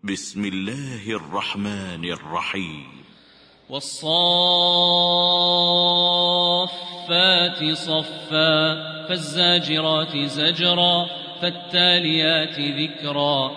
بسم الله الرحمن الرحيم. والصافات صفا فالزاجرات زجرا فالتاليات ذكرا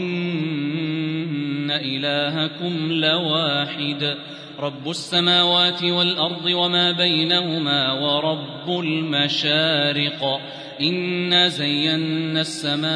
إن إلهكم لواحد رب السماوات والأرض وما بينهما ورب المشارق إنا زينا السماء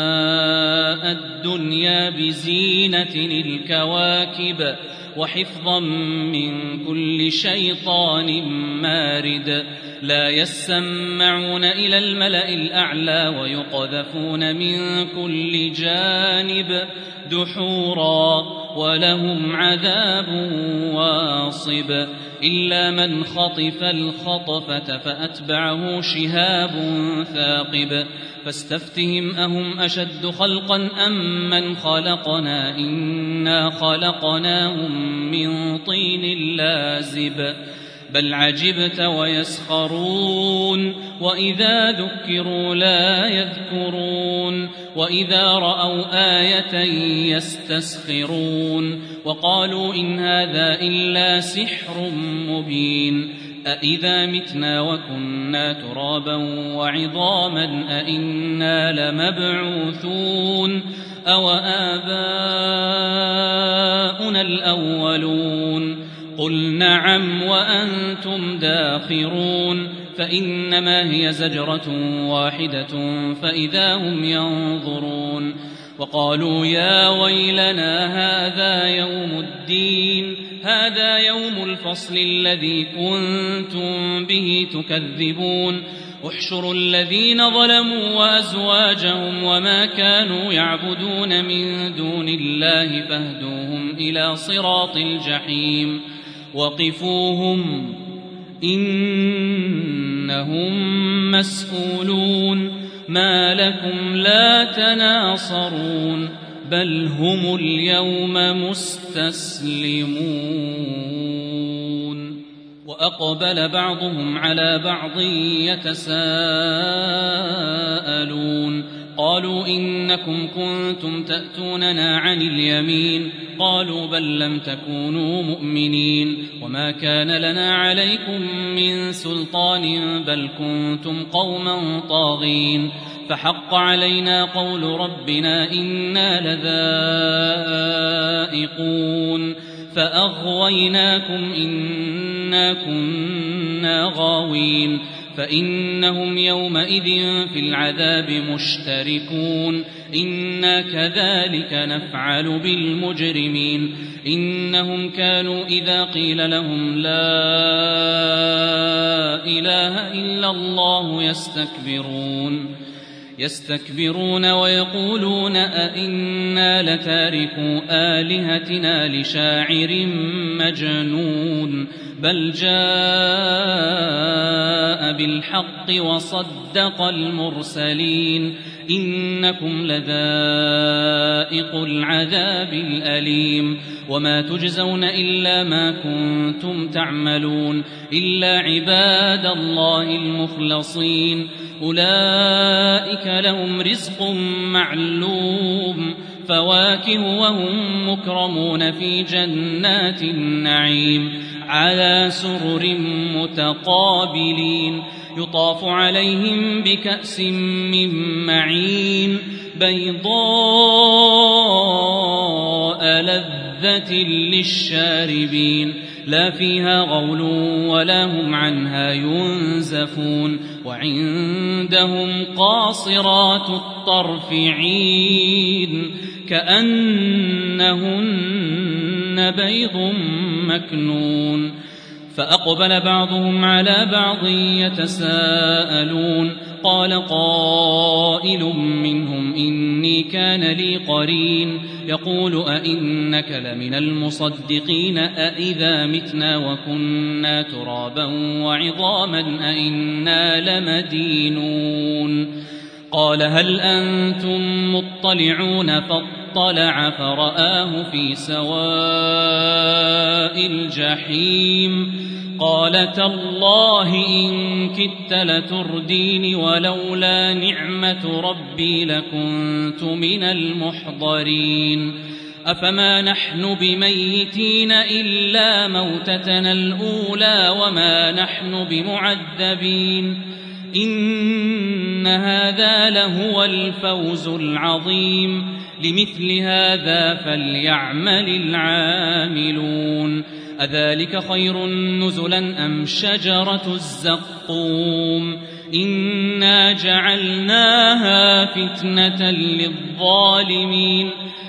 الدنيا بزينة الكواكب وحفظا من كل شيطان مارد لا يسمعون إلى الملأ الأعلى ويقذفون من كل جانب دحورا ولهم عذاب واصب إلا من خطف الخطفة فأتبعه شهاب ثاقب فاستفتهم أهم أشد خلقا أم من خلقنا إنا خلقناهم من طين لازب بل عجبت ويسخرون وإذا ذكروا لا يذكرون وإذا رأوا آية يستسخرون وقالوا إن هذا إلا سحر مبين أإذا متنا وكنا ترابا وعظاما أإنا لمبعوثون أو آباؤنا الأولون قل نعم وأنتم داخرون فإنما هي زجرة واحدة فإذا هم ينظرون وقالوا يا ويلنا هذا يوم الدين هذا يوم الفصل الذي كنتم به تكذبون احشروا الذين ظلموا وأزواجهم وما كانوا يعبدون من دون الله فاهدوهم إلى صراط الجحيم وقفوهم إنهم مسؤولون ما لكم لا تناصرون بل هم اليوم مستسلمون وأقبل بعضهم على بعض يتساءلون قالوا إنكم كنتم تأتوننا عن اليمين قالوا بل لم تكونوا مؤمنين وما كان لنا عليكم من سلطان بل كنتم قوما طاغين فحق علينا قول ربنا إنا لذائقون فأغويناكم إنا كنا غاوين فإنهم يومئذ في العذاب مشتركون إنا كذلك نفعل بالمجرمين إنهم كانوا إذا قيل لهم لا إله إلا الله يستكبرون ويقولون أئنا لتاركو آلهتنا لشاعر مجنون بل جاء بالحق وصدق المرسلين إنكم لذائق العذاب الأليم وما تجزون إلا ما كنتم تعملون إلا عباد الله المخلصين أولئك لهم رزق معلوم فواكه وهم مكرمون في جنات النعيم على سرر متقابلين يطاف عليهم بكأس من معين بيضاء لذة للشاربين لا فيها غول ولا هم عنها ينزفون وعندهم قاصرات الطرف عين كأنهن بيض مكنون فأقبل بعضهم على بعض يتساءلون قال قائل منهم إني كان لي قرين يقول أئنك لمن المصدقين أئذا متنا وكنا ترابا وعظاما أئنا لمدينون قال هل أنتم مطلعون فاطلع فرآه في سواء الجحيم قال تالله إن كدت لتردين ولولا نعمة ربي لكنت من المحضرين أفما نحن بميتين إلا موتتنا الأولى وما نحن بمعذبين إن هذا لهو الفوز العظيم لمثل هذا فليعمل العاملون أذلك خير نزلا أم شجرة الزقوم إنا جعلناها فتنة للظالمين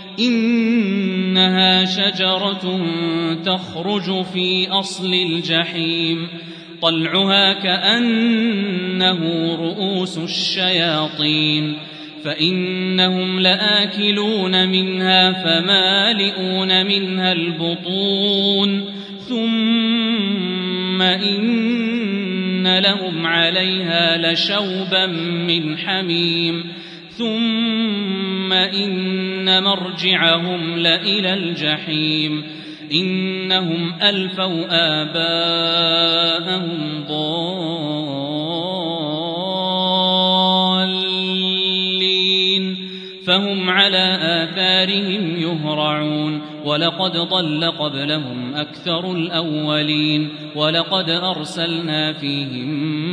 إنها شجرة تخرج في أصل الجحيم طلعها كأنه رؤوس الشياطين فإنهم لآكلون منها فمالئون منها البطون ثم إن لهم عليها لشوبا من حميم ثم إن مرجعهم لإلى الجحيم إنهم ألفوا آباءهم ضالين فهم على آثارهم يهرعون ولقد ضل قبلهم أكثر الأولين ولقد أرسلنا فيهم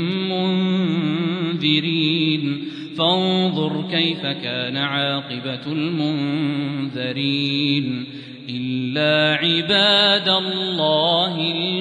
منذرين فانظر كيف كان عاقبة المنذرين إلا عباد الله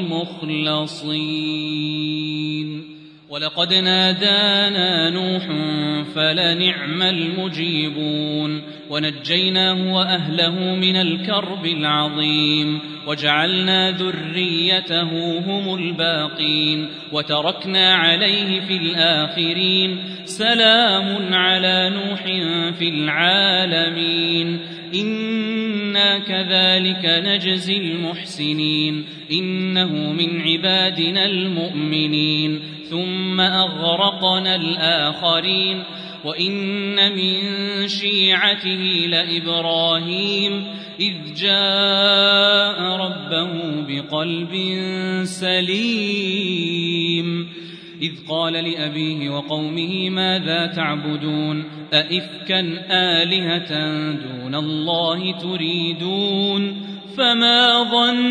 المخلصين ولقد نادانا نوح فلنعم المجيبون ونجيناه وأهله من الكرب العظيم وجعلنا ذريته هم الباقين وتركنا عليه في الآخرين سلام على نوح في العالمين إنا كذلك نجزي المحسنين إنه من عبادنا المؤمنين ثم أغرقنا الآخرين وإن من شيعته لإبراهيم إذ جاء ربه بقلب سليم إذ قال لأبيه وقومه ماذا تعبدون أئفكا آلهة دون الله تريدون فما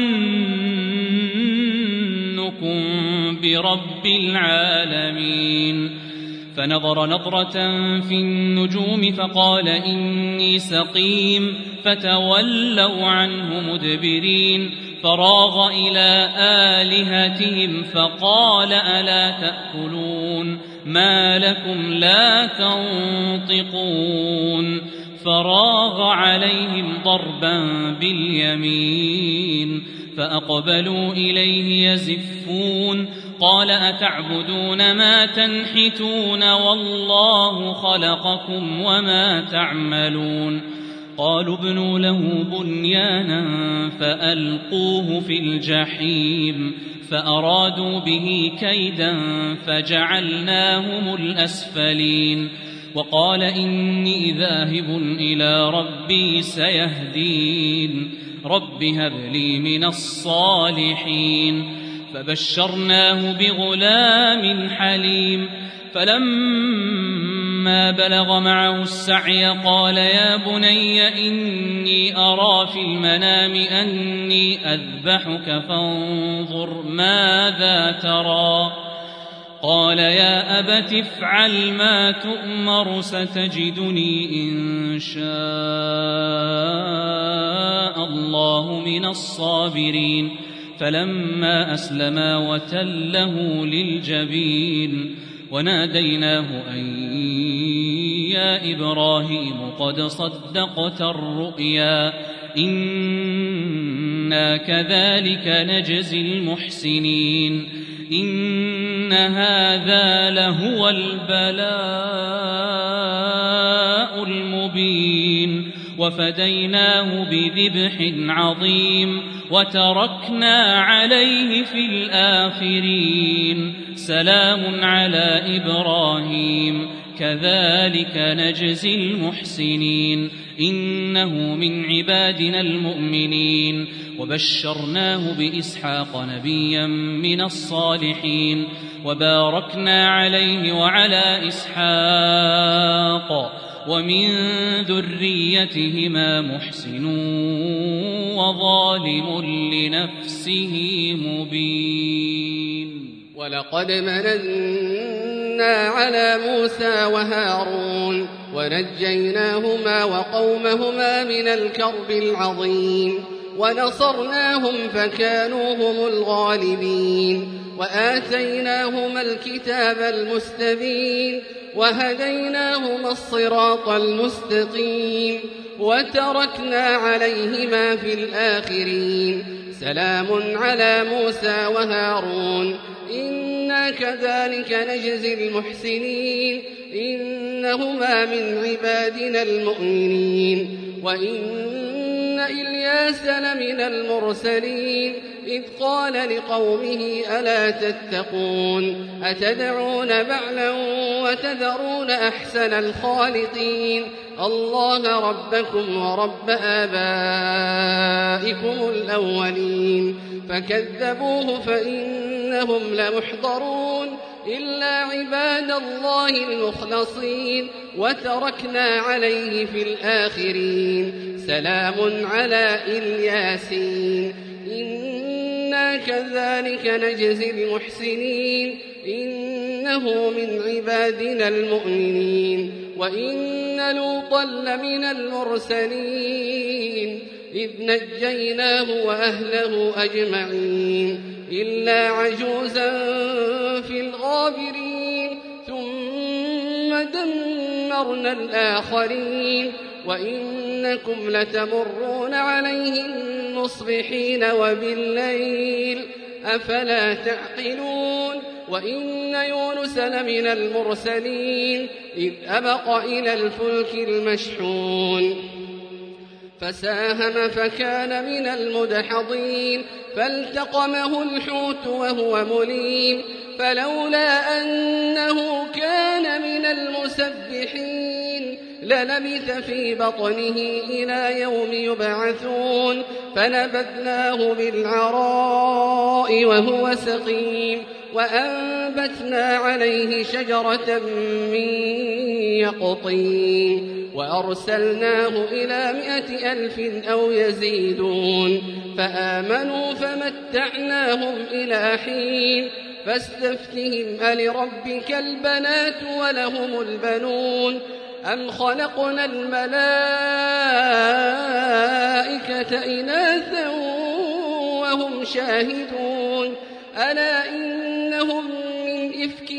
ظنكم برب العالمين فنظر نظرة في النجوم فقال إني سقيم فتولوا عنه مدبرين فراغ إلى آلهتهم فقال ألا تأكلون ما لكم لا تنطقون فراغ عليهم ضربا باليمين فأقبلوا إليه يزفون قال أتعبدون ما تنحتون والله خلقكم وما تعملون قالوا ابنوا له بنيانا فألقوه في الجحيم فأرادوا به كيدا فجعلناهم الأسفلين وقال إني ذاهب إلى ربي سيهدين رب هب لي من الصالحين فبشرناه بغلام حليم فلما بلغ معه السعي قال يا بني إني أرى في المنام أني أذبحك فانظر ماذا ترى قال يا أبت افعل ما تؤمر ستجدني إن شاء الله من الصابرين فلما أسلما وتله للجبين وناديناه أن يا إبراهيم قد صدقت الرؤيا إنا كذلك نجزي المحسنين إن هذا لهو البلاء المبين وفديناه بذبح عظيم وتركنا عليه في الآخرين سلام على إبراهيم كذلك نجزي المحسنين إنه من عبادنا المؤمنين وبشرناه بإسحاق نبيا من الصالحين وباركنا عليه وعلى إسحاق ومن ذريتهما محسن وهو ظالم لنفسه مبين. ولقد مننا على موسى وهارون ونجيناهما وقومهما من الكرب العظيم ونصرناهم فكانوا هم الغالبين وآتيناهما الكتاب المستبين وهديناهما الصراط المستقيم وتركنا عليهما في الآخرين. سلام على موسى وهارون إنا كذلك نجزي المحسنين إنهما من عبادنا المؤمنين. وإن إلياس لمن المرسلين إذ قال لقومه ألا تتقون أتدعون بعلا وتذرون أحسن الخالقين الله ربكم ورب آبائكم الأولين. فكذبوه فإنهم لمحضرون إلا عباد الله المخلصين وتركنا عليه في الآخرين. سلام على الياسين إنا كذلك نجزي المحسنين إنه من عبادنا المؤمنين. وإن لوطا لمن المرسلين إذ نجيناه وأهله أجمعين إلا عجوزا في الغابرين ثم دمرنا الآخرين. وإنكم لتمرون عليهم مصبحين وبالليل أفلا تعقلون. وإن يونس لمن المرسلين إذ أبق إلى الفلك المشحون فساهم فكان من المدحضين فالتقمه الحوت وهو مليم فلولا أنه كان من المسبحين للبث في بطنه إلى يوم يبعثون. فنبذناه بالعراء وهو سقيم وأنبتنا عليه شجرة من يقطين وأرسلناه إلى 100,000 أو يزيدون فآمنوا فمتعناهم إلى حين. فاستفتهم ألربك البنات ولهم البنون أم خلقنا الملائكة إناثا وهم شاهدون ألا إنهم من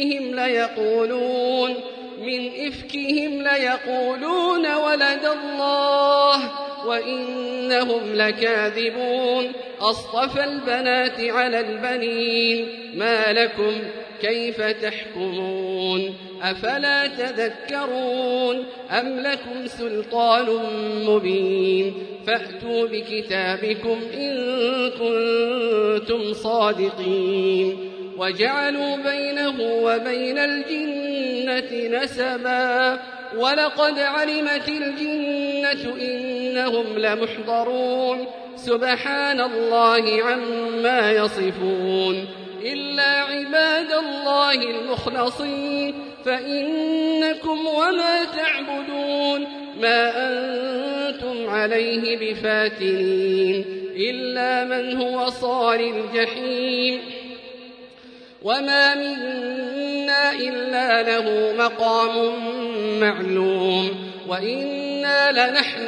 إفكهم ليقولون ولد الله وإنهم لكاذبون. أصطفى البنات على البنين ما لكم كيف تحكمون أفلا تذكرون أم لكم سلطان مبين فأتوا بكتابكم إن كنتم صادقين. وجعلوا بينه وبين الجنة نسبا ولقد علمت الجنة إنهم لمحضرون سبحان الله عما يصفون إلا عباد الله المخلصين فإنكم وما تعبدون ما أنتم عليه بفاتنين إلا من هو صال الجحيم. وما منا إلا له مقام معلوم وإنا لنحن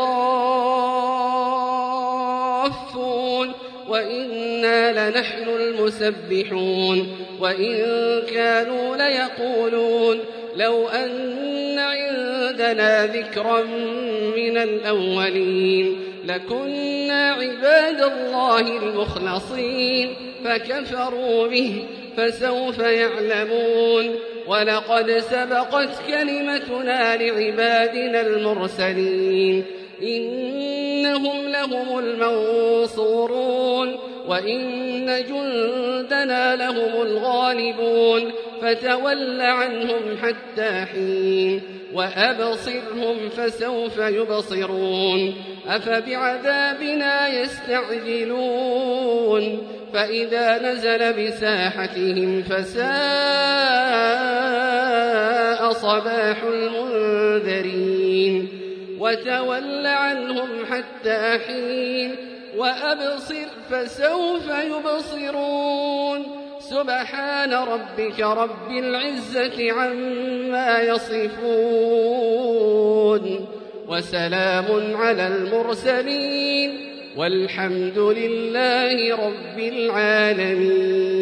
الصافون وإنا لنحن المسبحون. وإن كانوا ليقولون لو أن عندنا ذكرا من الأولين لكنا عباد الله المخلصين فكفروا به فسوف يعلمون. ولقد سبقت كلمتنا لعبادنا المرسلين إنهم لهم المنصورون وإن جندنا لهم الغالبون. فتول عنهم حتى حين وأبصرهم فسوف يبصرون. أفبعذابنا يستعجلون فإذا نزل بساحتهم فساء صباح المنذرين. وتول عنهم حتى حين وأبصر فسوف يبصرون سبحان ربك رب العزة عما يصفون وسلام على المرسلين والحمد لله رب العالمين.